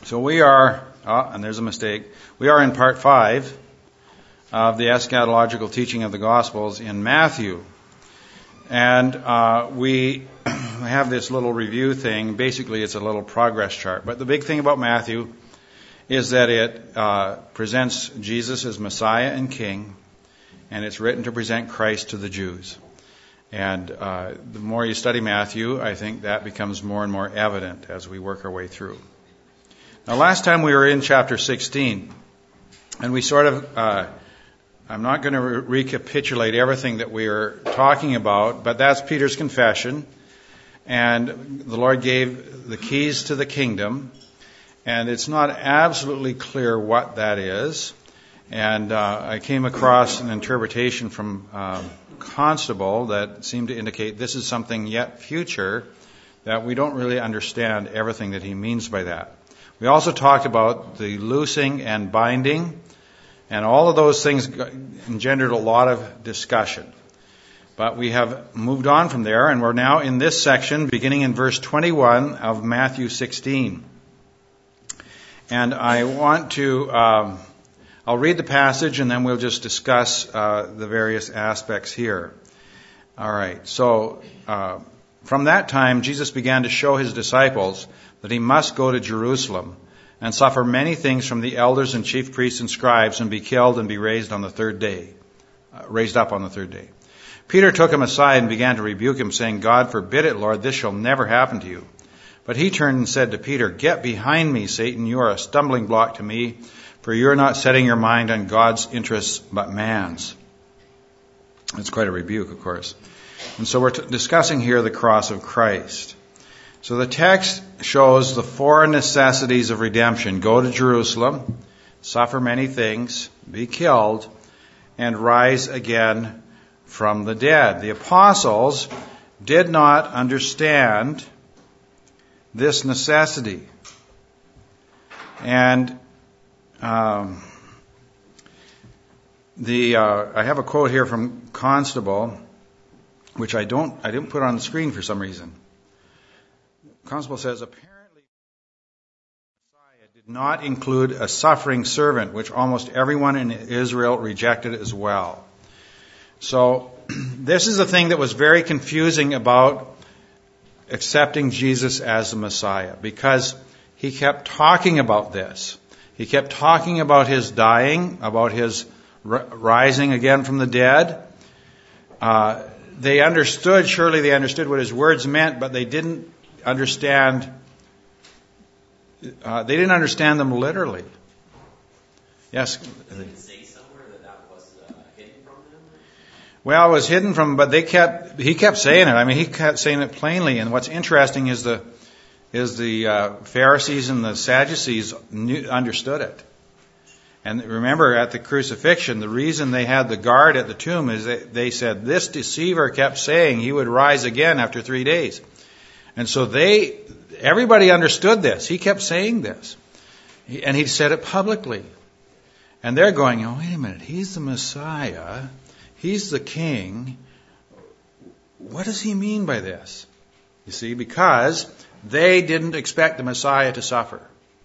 So we are, and there's a mistake, we are in part 5 of the eschatological teaching of the Gospels in Matthew. And we have this little review thing. Basically, it's a little progress chart. But the big thing about Matthew is that it presents Jesus as Messiah and King, and it's written to present Christ to the Jews. And the more you study Matthew, I think that becomes more and more evident as we work our way through. Now, last time we were in chapter 16, and we sort of, I'm not going to recapitulate everything that we were talking about, but that's Peter's confession. And the Lord gave the keys to the kingdom, and it's not absolutely clear what that is. And I came across an interpretation from Constable that seemed to indicate this is something yet future, that we don't really understand everything that he means by that. We also talked about the loosing and binding, and all of those things engendered a lot of discussion. But we have moved on from there, and we're now in this section, beginning in verse 21 of Matthew 16. And I want to, I'll read the passage, and then we'll just discuss the various aspects here. All right, so from that time, Jesus began to show his disciples that he must go to Jerusalem and suffer many things from the elders and chief priests and scribes and be killed and be raised up on the third day. Peter took him aside and began to rebuke him, saying, "God forbid it, Lord, this shall never happen to you." But he turned and said to Peter, "Get behind me, Satan, you are a stumbling block to me, for you are not setting your mind on God's interests but man's." That's quite a rebuke, of course. And so we're discussing here the cross of Christ. So the text shows the four necessities of redemption: go to Jerusalem, suffer many things, be killed, and rise again from the dead. The apostles did not understand this necessity. And I have a quote here from Constable, which I didn't put on the screen for some reason. Constable says, "Apparently, Messiah did not include a suffering servant, which almost everyone in Israel rejected as well." So this is the thing that was very confusing about accepting Jesus as the Messiah, because he kept talking about this. He kept talking about his dying, about his rising again from the dead. They understood what his words meant, but they didn't understand them literally. Yes? Did it say somewhere that was hidden from them? Well, it was hidden from, but he kept saying it. I mean, he kept saying it plainly. And what's interesting is the Pharisees and the Sadducees understood it. And remember, at the crucifixion, the reason they had the guard at the tomb is that they said, this deceiver kept saying he would rise again after 3 days. And so everybody understood this. He kept saying this. And he said it publicly. And they're going, oh, wait a minute, he's the Messiah. He's the king. What does he mean by this? You see, because they didn't expect the Messiah to suffer.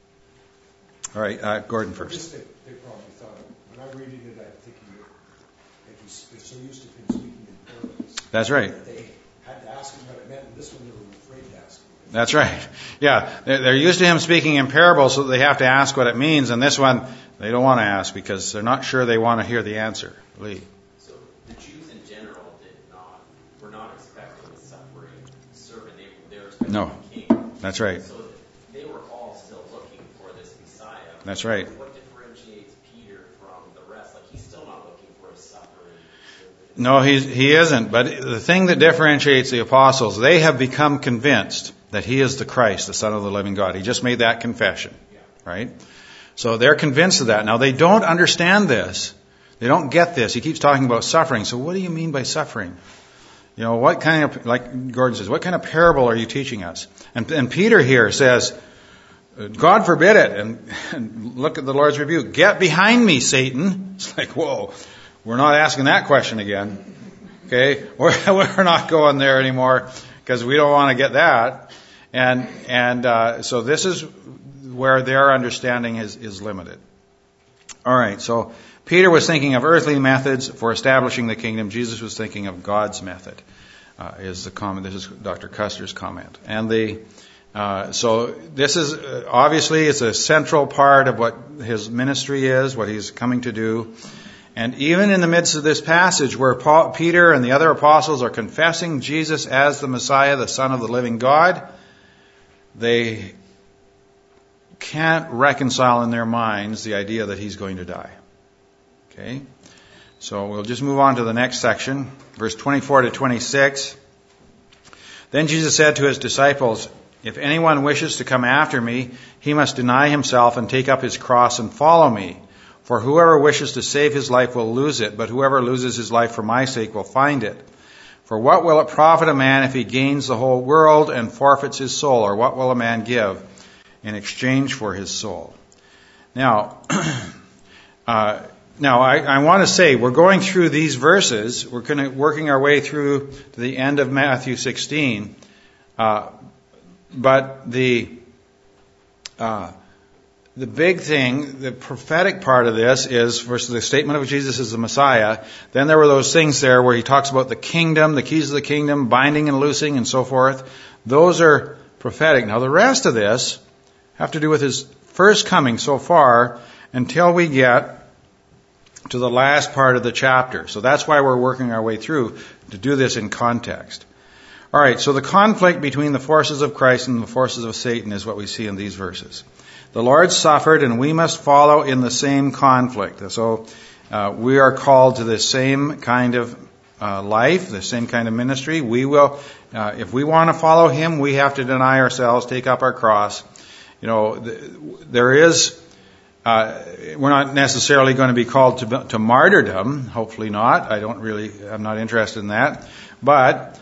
All right, Gordon first. They probably thought, when I'm reading it, I'm thinking that they're so used to him speaking in parables. That's right. That they had to ask him what it meant, and this one they were afraid to ask him. That's right. Yeah, they're used to him speaking in parables, so they have to ask what it means. And this one, they don't want to ask because they're not sure they want to hear the answer. Lee. So the Jews in general were not expecting a suffering servant. They were expecting a king. That's right. So they were all still looking for this Messiah. That's right. What differentiates Peter from the rest? Like, he's still not looking for a suffering servant. No, he isn't. But the thing that differentiates the apostles, they have become convinced that he is the Christ, the Son of the living God. He just made that confession, right? So they're convinced of that. Now, they don't understand this. They don't get this. He keeps talking about suffering. So what do you mean by suffering? You know, what kind of, like Gordon says, what kind of parable are you teaching us? And Peter here says, God forbid it. And look at the Lord's rebuke. Get behind me, Satan. It's like, whoa, we're not asking that question again. Okay? We're not going there anymore because we don't want to get that. And so this is where their understanding is limited. All right, so Peter was thinking of earthly methods for establishing the kingdom. Jesus was thinking of God's method. Is the comment? This is Dr. Custer's comment, and so this is obviously it's a central part of what his ministry is, what he's coming to do. And even in the midst of this passage where Peter and the other apostles are confessing Jesus as the Messiah, the Son of the living God, they can't reconcile in their minds the idea that he's going to die. Okay? So we'll just move on to the next section, verse 24 to 26. Then Jesus said to his disciples, "If anyone wishes to come after me, he must deny himself and take up his cross and follow me. For whoever wishes to save his life will lose it, but whoever loses his life for my sake will find it. For what will it profit a man if he gains the whole world and forfeits his soul? Or what will a man give in exchange for his soul?" Now, I want to say we're going through these verses. We're kind of working our way through to the end of Matthew 16. But the big thing, the prophetic part of this is first the statement of Jesus as the Messiah. Then there were those things there where he talks about the kingdom, the keys of the kingdom, binding and loosing and so forth. Those are prophetic. Now the rest of this have to do with his first coming so far until we get to the last part of the chapter. So that's why we're working our way through to do this in context. All right, so the conflict between the forces of Christ and the forces of Satan is what we see in these verses. The Lord suffered, and we must follow in the same conflict. So we are called to the same kind of life, the same kind of ministry. We will, if we want to follow Him, we have to deny ourselves, take up our cross. You know, there is. We're not necessarily going to be called to martyrdom. Hopefully not. I'm not interested in that. But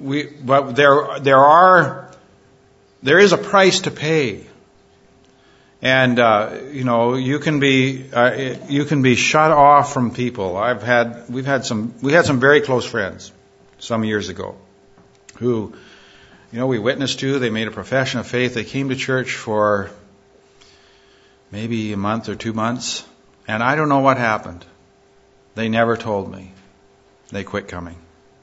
there is a price to pay. And, you can be shut off from people. We had some very close friends some years ago who, we witnessed to. They made a profession of faith. They came to church for maybe a month or 2 months, and I don't know what happened. They never told me. They quit coming.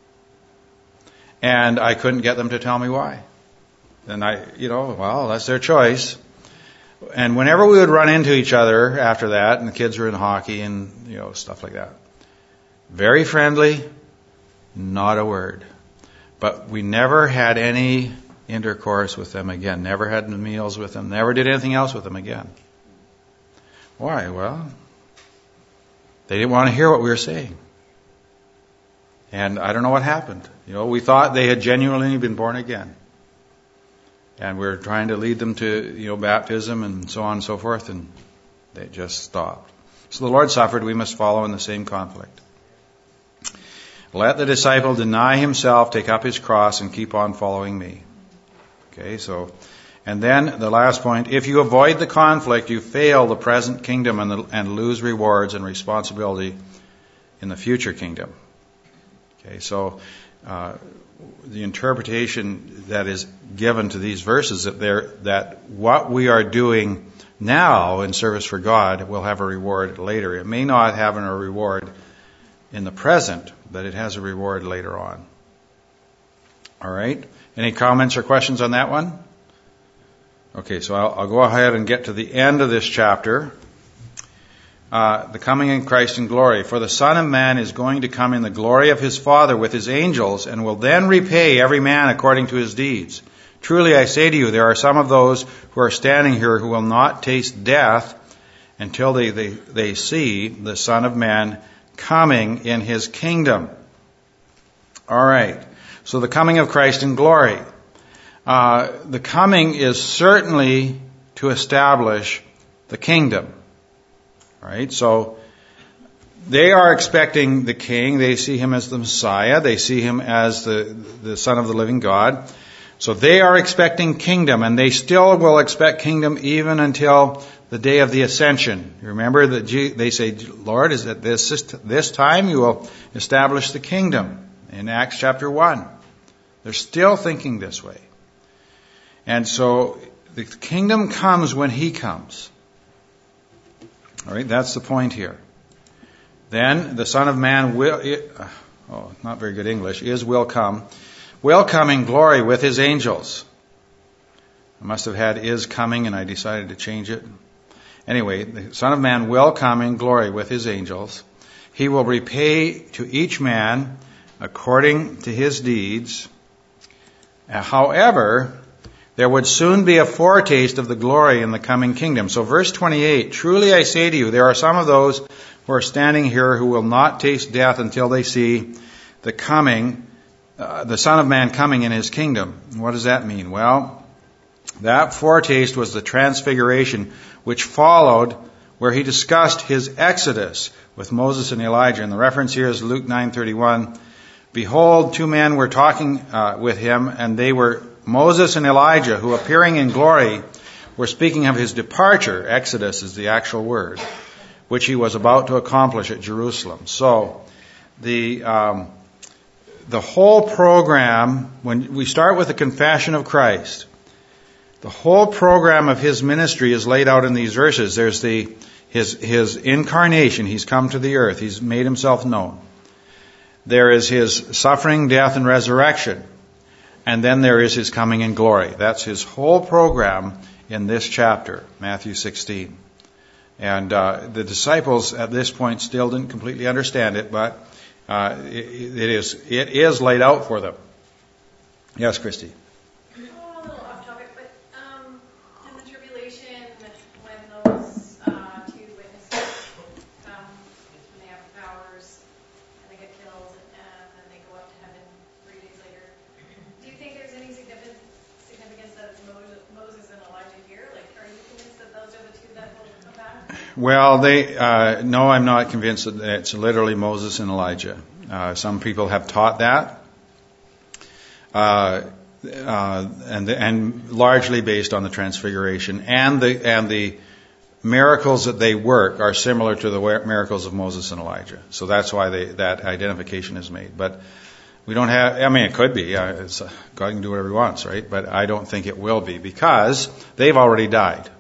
And I couldn't get them to tell me why. And that's their choice. And whenever we would run into each other after that, and the kids were in hockey and, stuff like that, very friendly, not a word. But we never had any intercourse with them again, never had meals with them, never did anything else with them again. Why? Well, they didn't want to hear what we were saying. And I don't know what happened. We thought they had genuinely been born again. And we were trying to lead them to, baptism and so on and so forth, and they just stopped. So the Lord suffered, we must follow in the same conflict. Let the disciple deny himself, take up his cross, and keep on following me. Okay, and then the last point, if you avoid the conflict, you fail the present kingdom and lose rewards and responsibility in the future kingdom. Okay, so the interpretation that is given to these verses that what we are doing now in service for God will have a reward later. It may not have a reward in the present, but it has a reward later on. All right. Any comments or questions on that one? Okay, so I'll go ahead and get to the end of this chapter. The coming in Christ in glory. For the Son of Man is going to come in the glory of his Father with his angels, and will then repay every man according to his deeds. Truly I say to you, there are some of those who are standing here who will not taste death until they see the Son of Man coming in his kingdom. All right. So the coming of Christ in glory. The coming is certainly to establish the kingdom. Right? So they are expecting the king. They see him as the Messiah. They see him as the Son of the living God. So they are expecting kingdom, and they still will expect kingdom even until the day of the ascension. You remember that they say, Lord, is it this time you will establish the kingdom in Acts chapter 1. They're still thinking this way. And so The kingdom comes when he comes. All right, that's the point here. Then the Son of Man not very good English, will come in glory with his angels. I must have had is coming and I decided to change it. Anyway, the Son of Man will come in glory with his angels. He will repay to each man according to his deeds. However, there would soon be a foretaste of the glory in the coming kingdom. So verse 28, truly I say to you, there are some of those who are standing here who will not taste death until they see the Son of Man coming in his kingdom. What does that mean? Well, that foretaste was the transfiguration which followed, where he discussed his exodus with Moses and Elijah. And the reference here is Luke 9:31. Behold, two men were talking with him, and they were Moses and Elijah, who appearing in glory were speaking of his departure. Exodus is the actual word, which he was about to accomplish at Jerusalem. So the whole program, when we start with the confession of Christ, the whole program of his ministry is laid out in these verses. There's his incarnation. He's come to the earth. He's made himself known. There is his suffering, death, and resurrection. And then there is his coming in glory. That's his whole program in this chapter, Matthew 16. And the disciples at this point still didn't completely understand it, but it is laid out for them. Yes, Christy. A little off topic, but in the tribulation, when those two witnesses come, when they have powers and they get killed, and then they go up to heaven 3 days later, do you think there's any significance that it's Moses and Elijah here? Like, are you convinced that those are the two that will come back? Well, no, I'm not convinced that it's literally Moses and Elijah. Some people have taught that, and largely based on the Transfiguration, and the miracles that they work are similar to the miracles of Moses and Elijah. So that's why that identification is made. But we don't have. I mean, it could be. God can do whatever He wants, right? But I don't think it will be because they've already died.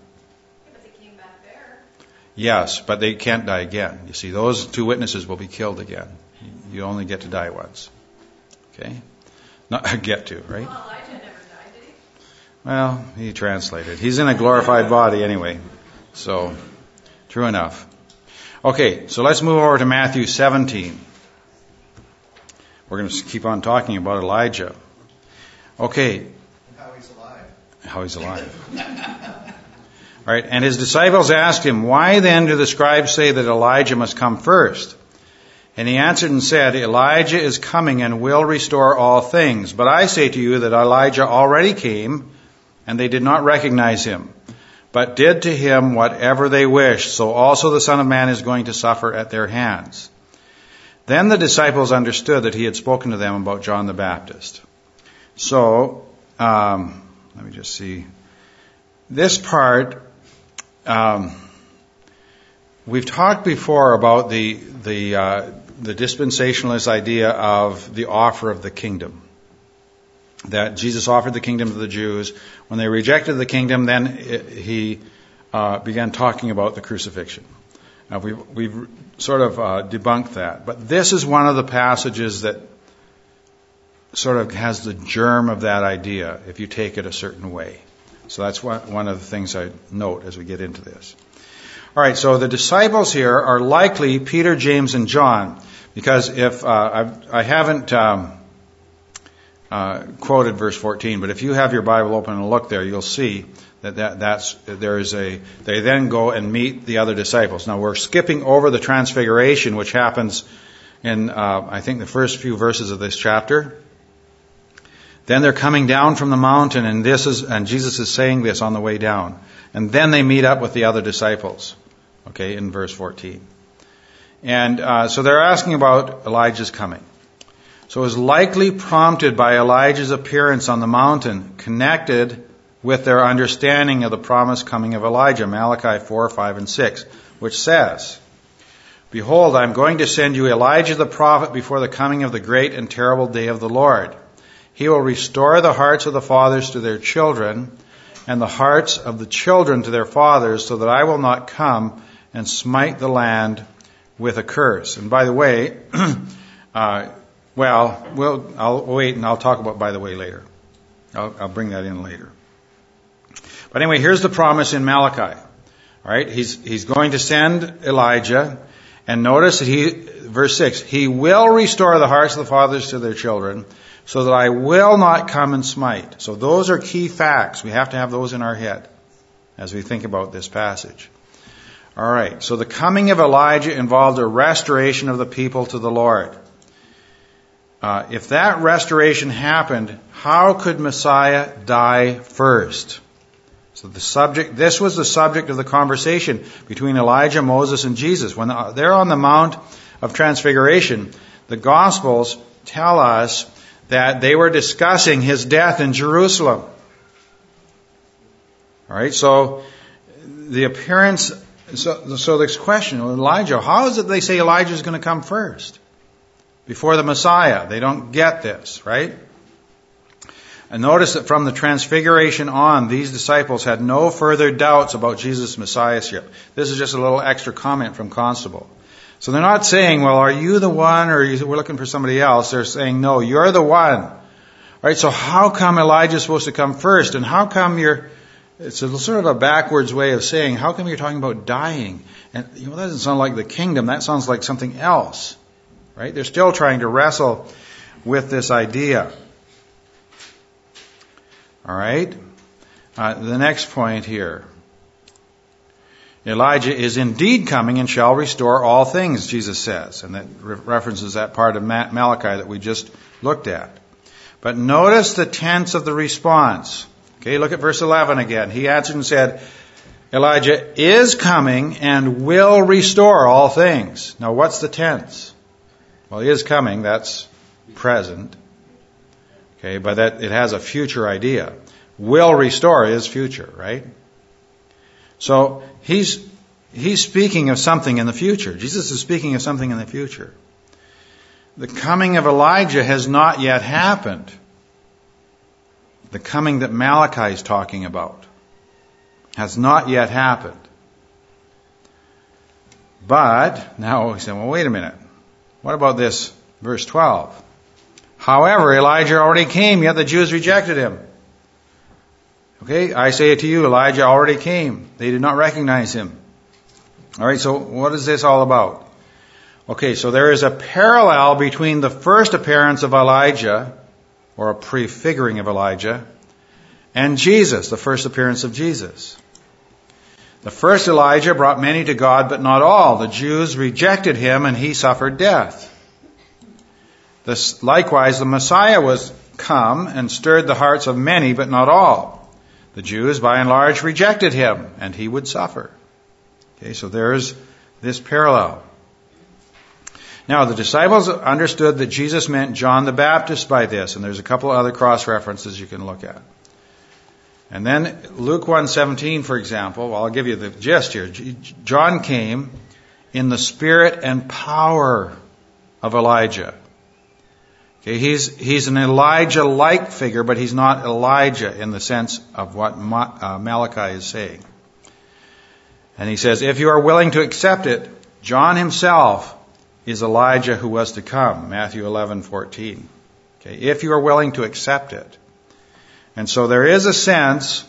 Yes, but they can't die again. You see, those two witnesses will be killed again. You only get to die once. Okay? Not get to, right? Well, Elijah never died, did he? Well, he translated. He's in a glorified body anyway. So, true enough. Okay, so let's move over to Matthew 17. We're going to keep on talking about Elijah. Okay. How he's alive. How he's alive. All right, and his disciples asked him, why then do the scribes say that Elijah must come first? And he answered and said, Elijah is coming and will restore all things. But I say to you that Elijah already came, and they did not recognize him, but did to him whatever they wished. So also the Son of Man is going to suffer at their hands. Then the disciples understood that he had spoken to them about John the Baptist. So, let me just see. This part, we've talked before about the dispensationalist idea of the offer of the kingdom. That Jesus offered the kingdom to the Jews. When they rejected the kingdom, then he began talking about the crucifixion. Now, we've sort of debunked that. But this is one of the passages that sort of has the germ of that idea, if you take it a certain way. So that's one of the things I note as we get into this. All right, so the disciples here are likely Peter, James, and John, because if I haven't quoted verse 14, but if you have your Bible open and look there, you'll see they then go and meet the other disciples. Now we're skipping over the Transfiguration, which happens in I think the first few verses of this chapter. Then they're coming down from the mountain, and Jesus is saying this on the way down. And then they meet up with the other disciples, okay, in verse 14. And so they're asking about Elijah's coming. So it was likely prompted by Elijah's appearance on the mountain, connected with their understanding of the promised coming of Elijah, Malachi 4, 5, and 6, which says, Behold, I'm going to send you Elijah the prophet before the coming of the great and terrible day of the Lord. He will restore the hearts of the fathers to their children, and the hearts of the children to their fathers, so that I will not come and smite the land with a curse. And by the way, I'll wait and I'll talk about by the way later. I'll bring that in later. But anyway, here's the promise in Malachi. All right, he's going to send Elijah, and notice that verse 6, he will restore the hearts of the fathers to their children, so that I will not come and smite. So those are key facts. We have to have those in our head as we think about this passage. All right, so the coming of Elijah involved a restoration of the people to the Lord. If that restoration happened, how could Messiah die first? So this was the subject of the conversation between Elijah, Moses, and Jesus. When they're on the Mount of Transfiguration, the Gospels tell us that they were discussing his death in Jerusalem. All right, so the appearance, so this question, Elijah, how is it they say Elijah is going to come first before the Messiah? They don't get this, right? And notice that from the Transfiguration on, these disciples had no further doubts about Jesus' Messiahship. This is just a little extra comment from Constable. So they're not saying, well, are you the one, or we're looking for somebody else? They're saying, no, you're the one. All right, so how come Elijah's supposed to come first? And how come it's a sort of a backwards way of saying, how come you're talking about dying? And that doesn't sound like the kingdom. That sounds like something else. Right? They're still trying to wrestle with this idea. All right. The next point here. Elijah is indeed coming and shall restore all things, Jesus says. And that references that part of Malachi that we just looked at. But notice the tense of the response. Okay, look at verse 11 again. He answered and said, Elijah is coming and will restore all things. Now what's the tense? Well, he is coming, that's present. Okay, but it has a future idea. Will restore is future, right? So he's speaking of something in the future. Jesus is speaking of something in the future. The coming of Elijah has not yet happened. The coming that Malachi is talking about has not yet happened. But now we say, well, wait a minute. What about this verse 12? However, Elijah already came, yet the Jews rejected him. Okay, I say it to you, Elijah already came. They did not recognize him. All right, so what is this all about? Okay, so there is a parallel between the first appearance of Elijah, or a prefiguring of Elijah, and Jesus, the first appearance of Jesus. The first Elijah brought many to God, but not all. The Jews rejected him, and he suffered death. Likewise, the Messiah was come and stirred the hearts of many, but not all. The Jews, by and large, rejected him, and he would suffer. Okay, so there's this parallel. Now, the disciples understood that Jesus meant John the Baptist by this, and there's a couple of other cross-references you can look at. And then Luke 1:17, for example, well, I'll give you the gist here. John came in the spirit and power of Elijah. Okay, he's an Elijah-like figure, but he's not Elijah in the sense of what Malachi is saying. And he says, if you are willing to accept it, John himself is Elijah who was to come, Matthew 11:14. Okay, if you are willing to accept it. And so there is a sense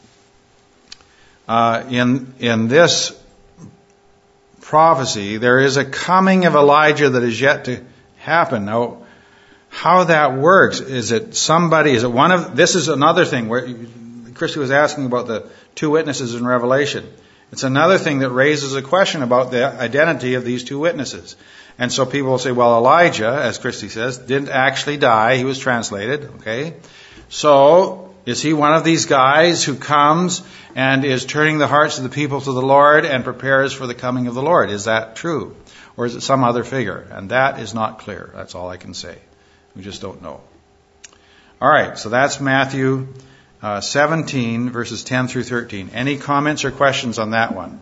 in this prophecy, there is a coming of Elijah that is yet to happen. Now, how that works, this is another thing where Christy was asking about the two witnesses in Revelation. It's another thing that raises a question about the identity of these two witnesses. And so people will say, well, Elijah, as Christy says, didn't actually die. He was translated, okay? So, is he one of these guys who comes and is turning the hearts of the people to the Lord and prepares for the coming of the Lord? Is that true? Or is it some other figure? And that is not clear. That's all I can say. We just don't know. All right, so that's Matthew 17, verses 10 through 13. Any comments or questions on that one?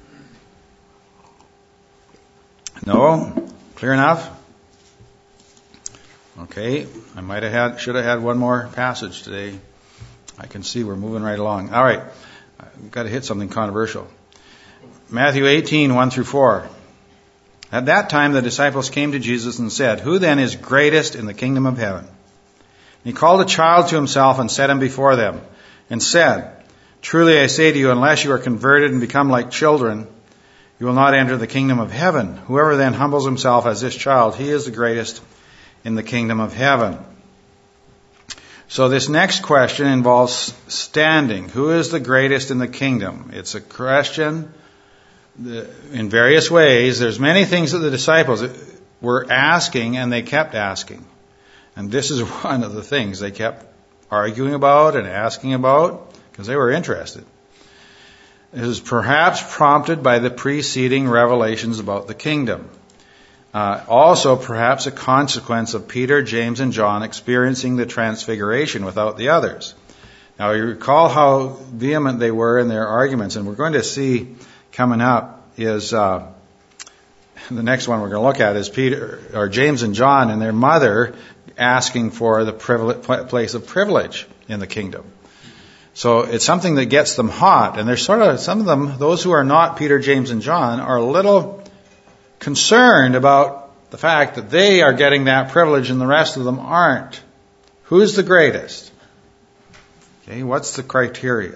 No? Clear enough? Okay, should have had one more passage today. I can see we're moving right along. All right. We've got to hit something controversial. Matthew 18, 1 through 4. At that time the disciples came to Jesus and said, "Who then is greatest in the kingdom of heaven?" And he called a child to himself and set him before them, and said, "Truly I say to you, unless you are converted and become like children, you will not enter the kingdom of heaven. Whoever then humbles himself as this child, he is the greatest in the kingdom of heaven." So this next question involves standing. Who is the greatest in the kingdom? It's a question in various ways. There's many things that the disciples were asking, and they kept asking. And this is one of the things they kept arguing about and asking about, because they were interested. It is perhaps prompted by the preceding revelations about the kingdom. Also, perhaps a consequence of Peter, James, and John experiencing the transfiguration without the others. Now, you recall how vehement they were in their arguments, and we're going to see coming up is the next one we're going to look at is Peter or James and John and their mother asking for the place of privilege in the kingdom. So it's something that gets them hot, and there's sort of some of them, those who are not Peter, James, and John, are a little concerned about the fact that they are getting that privilege and the rest of them aren't. Who's the greatest? Okay, what's the criteria?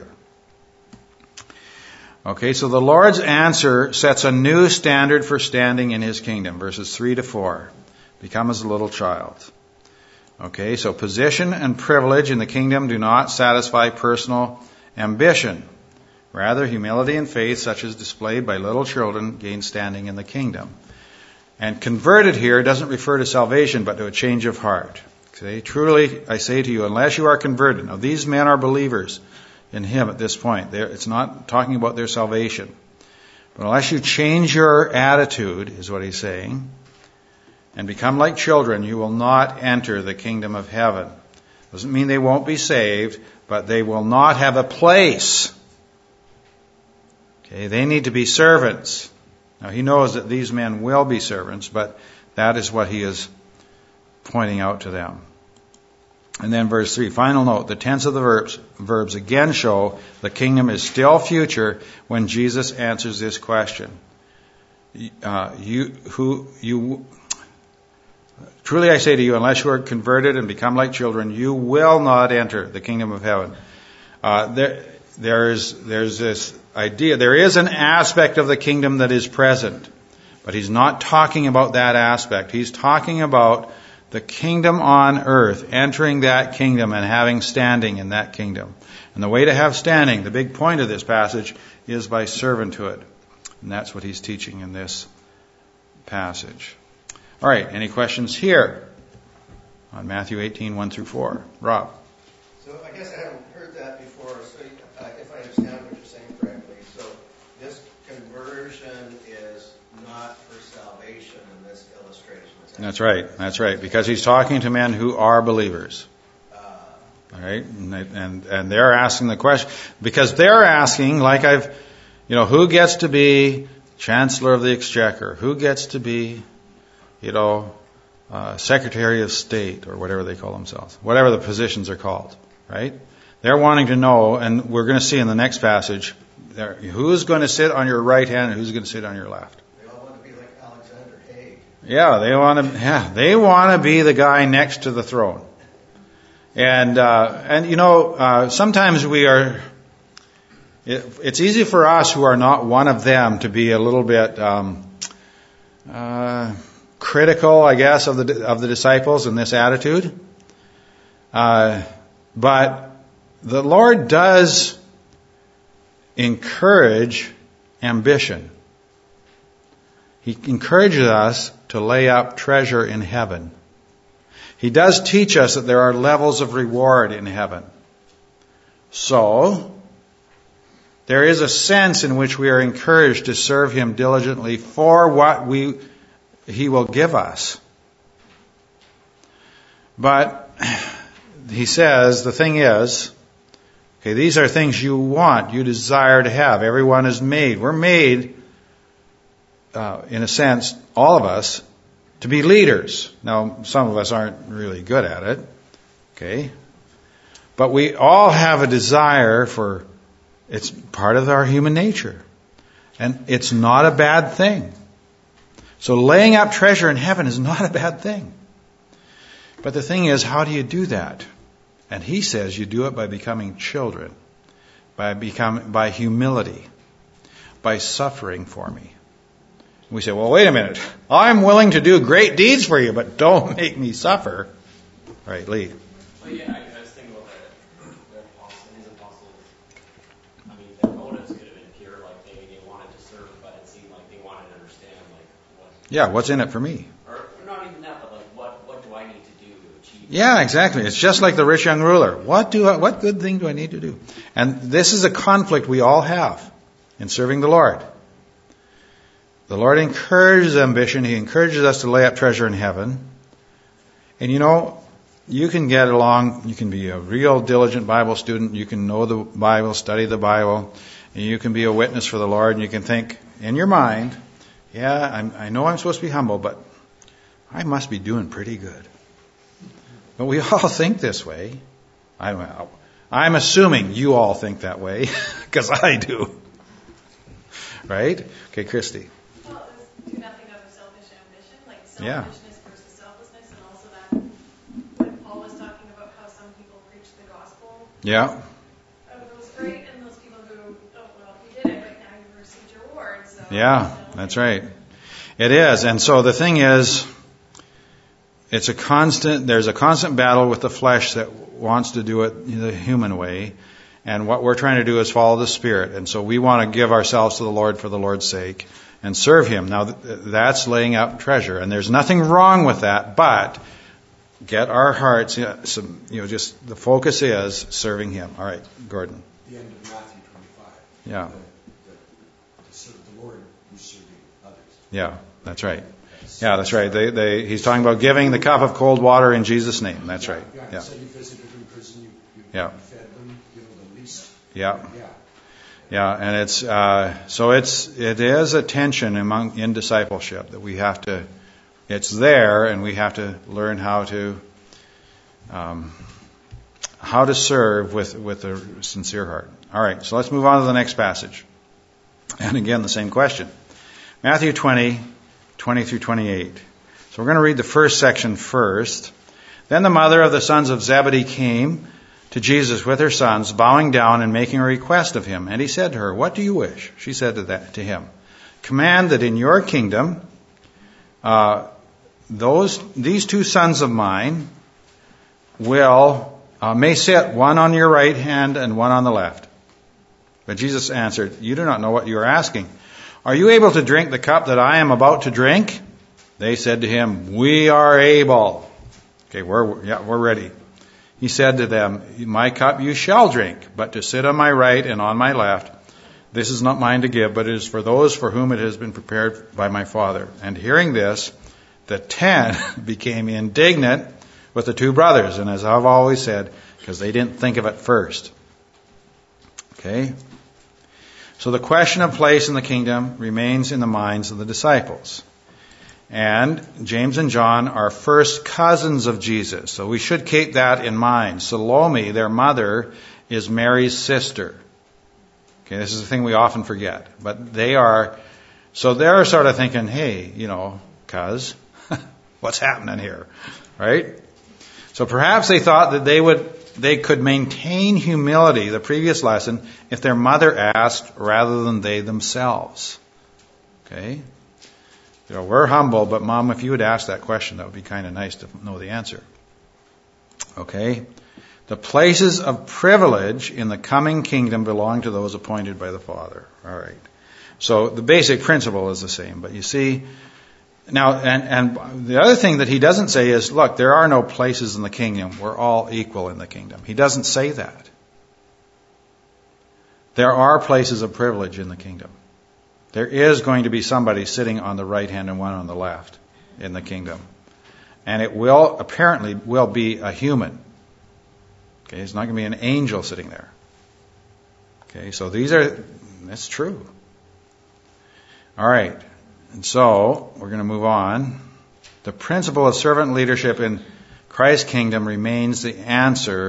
Okay, so the Lord's answer sets a new standard for standing in His kingdom, verses 3 to 4. Become as a little child. Okay, so position and privilege in the kingdom do not satisfy personal ambition. Rather, humility and faith, such as displayed by little children, gain standing in the kingdom. And converted here doesn't refer to salvation, but to a change of heart. Okay? Truly, I say to you, unless you are converted. Now, these men are believers in Him at this point. It's not talking about their salvation. But unless you change your attitude, is what He's saying, and become like children, you will not enter the kingdom of heaven. Doesn't mean they won't be saved, but they will not have a place. Okay, they need to be servants. Now, He knows that these men will be servants, but that is what He is pointing out to them. And then verse 3, final note, the tense of the verbs again show the kingdom is still future when Jesus answers this question. Truly I say to you, unless you are converted and become like children, you will not enter the kingdom of heaven. There's this idea. There is an aspect of the kingdom that is present, but He's not talking about that aspect. He's talking about the kingdom on earth, entering that kingdom and having standing in that kingdom. And the way to have standing, the big point of this passage, is by servanthood. And that's what He's teaching in this passage. All right, any questions here on Matthew 18, 1 through 4? Rob. So I guess I haven't heard that before, so if I understand what you're saying correctly, so this conversion is not for salvation in this illustration. That's right, because He's talking to men who are believers. All right, and they're asking the question, because they're asking, who gets to be Chancellor of the Exchequer? Who gets to be Secretary of State, or whatever they call themselves, whatever the positions are called, right? They're wanting to know, and we're going to see in the next passage, who's going to sit on your right hand and who's going to sit on your left. They all want to be like Alexander Haig. Yeah, they want to be the guy next to the throne. And sometimes it's easy for us who are not one of them to be a little bit critical, I guess, of the disciples in this attitude. But the Lord does encourage ambition. He encourages us to lay up treasure in heaven. He does teach us that there are levels of reward in heaven. So, there is a sense in which we are encouraged to serve Him diligently for what He will give us. But He says, the thing is, okay, these are things you want, you desire to have. Everyone is made. We're made, in a sense, all of us, to be leaders. Now, some of us aren't really good at it, okay? But we all have a desire for, it's part of our human nature. And it's not a bad thing. So laying up treasure in heaven is not a bad thing. But the thing is, how do you do that? And he says you do it by becoming children, by humility, by suffering for me. We say, well, wait a minute. I'm willing to do great deeds for you, but don't make me suffer. Right, Lee? Well, yeah, I was thinking about the apostles. I mean, their motives could have been pure, like maybe they wanted to serve, but it seemed like they wanted to understand, like, what. Yeah, what's in it for me? Or not even that, but like, what do I need to do to achieve? Yeah, exactly. It's just like the rich young ruler. What good thing do I need to do? And this is a conflict we all have in serving the Lord. The Lord encourages ambition. He encourages us to lay up treasure in heaven. And you know, you can get along, you can be a real diligent Bible student, you can know the Bible, study the Bible, and you can be a witness for the Lord, and you can think in your mind, yeah, I know I'm supposed to be humble, but I must be doing pretty good. But we all think this way. I'm assuming you all think that way, because I do. Right? Okay, Christy. Well, do nothing out of selfish ambition, like Yeah. selfishness versus selflessness, and also that when Paul was talking about how some people preach the gospel, Yeah. it was great, and those people who, oh, well, you did it, but now you've received your reward. So, Yeah, that's right. It is. And so the thing is, there's a constant battle with the flesh that wants to do it the human way. And what we're trying to do is follow the Spirit. And so we want to give ourselves to the Lord for the Lord's sake and serve Him. Now, that's laying up treasure. And there's nothing wrong with that, but get our hearts, just the focus is serving Him. All right, Gordon. The end of Matthew 25. Yeah. To serve the Lord who's serving others. Yeah, that's right. Yeah, that's right. He's talking about giving the cup of cold water in Jesus' name. That's right. Yeah. So you visited in prison, you Yeah. fed them, the least. Yeah. Yeah. Yeah, and it is a tension in discipleship that we have to. It's there, and we have to learn how to serve with a sincere heart. All right, so let's move on to the next passage, and again the same question, Matthew 20 through 28. So we're going to read the first section first. Then the mother of the sons of Zebedee came to Jesus with her sons, bowing down and making a request of him. And he said to her, "What do you wish?" She said to him, "Command that in your kingdom these two sons of mine may sit, one on your right hand and one on the left." But Jesus answered, "You do not know what you are asking. Are you able to drink the cup that I am about to drink?" They said to him, "We are able." Okay, we're ready. He said to them, "My cup you shall drink, but to sit on my right and on my left, this is not mine to give, but it is for those for whom it has been prepared by my Father." And hearing this, the 10 became indignant with the two brothers. And as I've always said, because they didn't think of it first. Okay? So the question of place in the kingdom remains in the minds of the disciples. And James and John are first cousins of Jesus. So we should keep that in mind. Salome, their mother, is Mary's sister. Okay, this is the thing we often forget. But they're sort of thinking, hey, cuz, what's happening here? Right? So perhaps they thought that they could maintain humility, the previous lesson, if their mother asked rather than they themselves. Okay? We're humble, but Mom, if you would ask that question, that would be kind of nice to know the answer. Okay? The places of privilege in the coming kingdom belong to those appointed by the Father. All right. So the basic principle is the same, but you see, now, and the other thing that he doesn't say is, look, there are no places in the kingdom. We're all equal in the kingdom. He doesn't say that. There are places of privilege in the kingdom. There is going to be somebody sitting on the right hand and one on the left in the kingdom. And it apparently will be a human. Okay, it's not going to be an angel sitting there. Okay, so that's true. All right. And so, we're going to move on. The principle of servant leadership in Christ's kingdom remains the answer to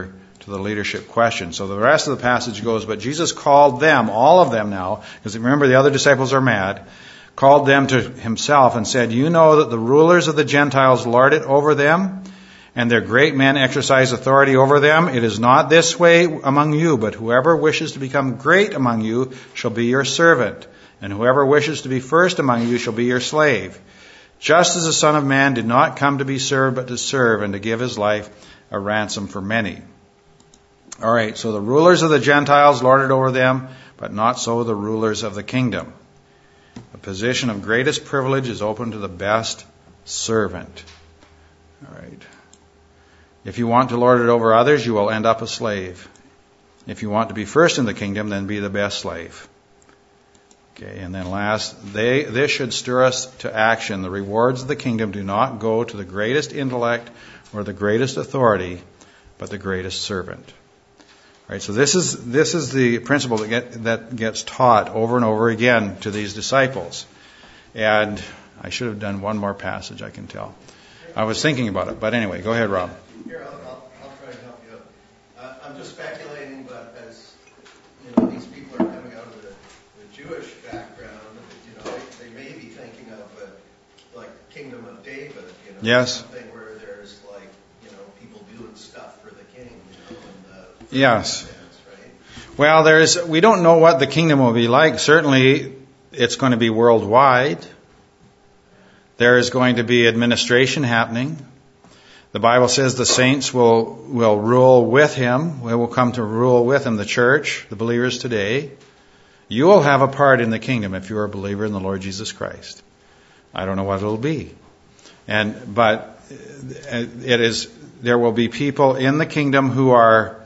to the leadership question. So the rest of the passage goes, but Jesus called them, all of them now, because remember the other disciples are mad, called them to himself and said, you know that the rulers of the Gentiles lord it over them, and their great men exercise authority over them. It is not this way among you, but whoever wishes to become great among you shall be your servant, and whoever wishes to be first among you shall be your slave. Just as the Son of Man did not come to be served, but to serve, and to give his life a ransom for many. All right, so the rulers of the Gentiles lord it over them, but not so the rulers of the kingdom. The position of greatest privilege is open to the best servant. All right. If you want to lord it over others, you will end up a slave. If you want to be first in the kingdom, then be the best slave. Okay, and then last, this should stir us to action. The rewards of the kingdom do not go to the greatest intellect or the greatest authority, but the greatest servant. All right, so this is the principle that gets taught over and over again to these disciples. And I should have done one more passage, I can tell. I was thinking about it, but anyway, go ahead, Rob. Here, I'll try and help you out. I'm just speculating, but as you know, these people are coming out of the Jewish background. You know, they may be thinking of like Kingdom of David. You know, yes. Something where there's like people doing stuff for the king. You know, and yes. Sense, right? Well, we don't know what the kingdom will be like. Certainly, it's going to be worldwide. There is going to be administration happening. The Bible says the saints will rule with him. We will come to rule with him, the church, the believers today. You will have a part in the kingdom if you are a believer in the Lord Jesus Christ. I don't know what it'll be. But there will be people in the kingdom who are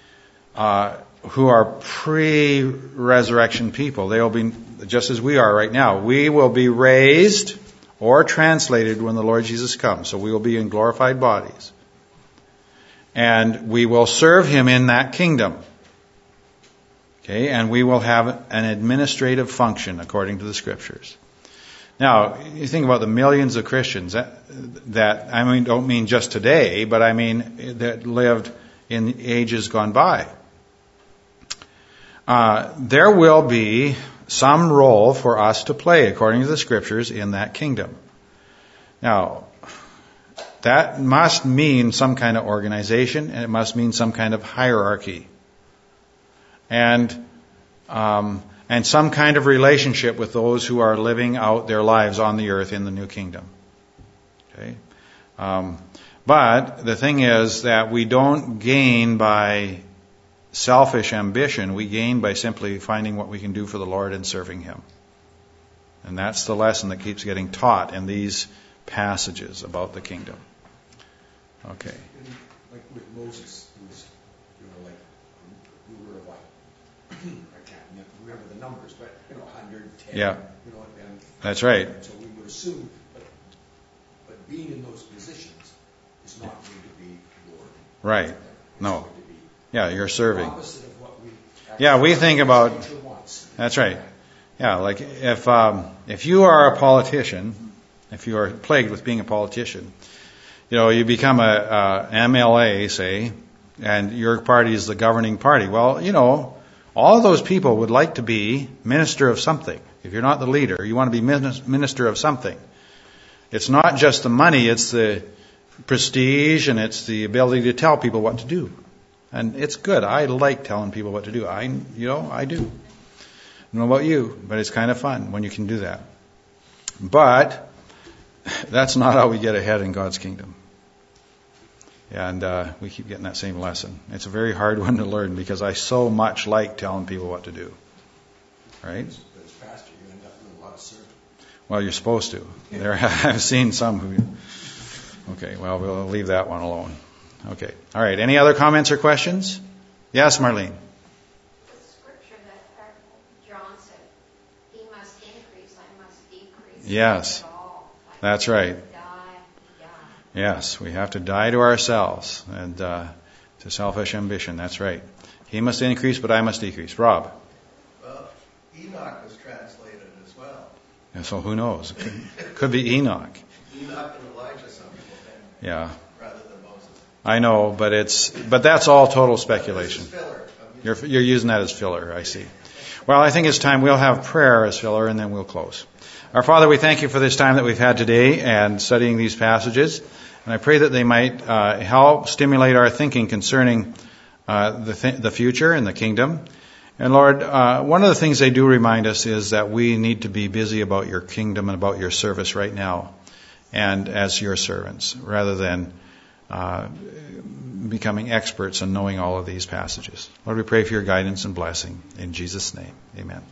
pre-resurrection people. They will be just as we are right now. We will be raised or translated when the Lord Jesus comes. So we will be in glorified bodies. And we will serve him in that kingdom. Okay, and we will have an administrative function according to the Scriptures. Now, you think about the millions of Christians that I don't mean just today, but I mean that lived in ages gone by. There will be some role for us to play according to the Scriptures in that kingdom. Now, that must mean some kind of organization, and it must mean some kind of hierarchy. And some kind of relationship with those who are living out their lives on the earth in the new kingdom. Okay? But the thing is that we don't gain by selfish ambition. We gain by simply finding what we can do for the Lord and serving him. And that's the lesson that keeps getting taught in these passages about the kingdom. Okay. Like with Moses, who was, like ruler of I can't remember the numbers, but 110. Yeah. And that's right. So we would assume, but being in those positions is not going to be Lord. Right. It's No. going to be Yeah, you're serving. opposite of what we We think about. That's right. Yeah, like if you are a politician, if you are plagued with being a politician, you become a MLA, say, and your party is the governing party. Well, all of those people would like to be minister of something. If you're not the leader, you want to be minister of something. It's not just the money, it's the prestige and it's the ability to tell people what to do. And it's good. I like telling people what to do. I do. I don't know about you, but it's kind of fun when you can do that. But that's not how we get ahead in God's kingdom. And we keep getting that same lesson. It's a very hard one to learn because I so much like telling people what to do. Right? As pastor, you end up doing a lot of serving. Well, you're supposed to. I've seen some who... Okay, well, we'll leave that one alone. Okay. All right. Any other comments or questions? Yes, Marlene. The scripture that John said, he must increase, I must decrease. Yes. That's right. Yes, we have to die to ourselves and to selfish ambition. That's right. He must increase, but I must decrease. Rob. Well, Enoch was translated as well. Yeah, so who knows? Could be Enoch. Enoch and Elijah, some people think. Yeah. Rather than Moses. I know, but that's all total speculation. This is filler. You're using that as filler, I see. Well, I think it's time we'll have prayer as filler, and then we'll close. Our Father, we thank you for this time that we've had today and studying these passages. And I pray that they might help stimulate our thinking concerning the future and the kingdom. And Lord, one of the things they do remind us is that we need to be busy about your kingdom and about your service right now, and as your servants, rather than becoming experts in knowing all of these passages. Lord, we pray for your guidance and blessing. In Jesus' name, amen.